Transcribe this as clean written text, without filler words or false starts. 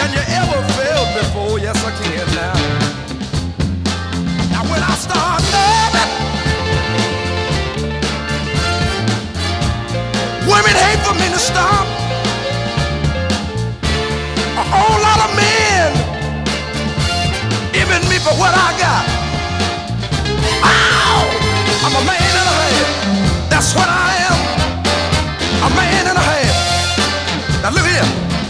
you ever felt before. Yes, I can now. Now when I start loving, women hate for me to stop. A whole lot of men envy me for what I got.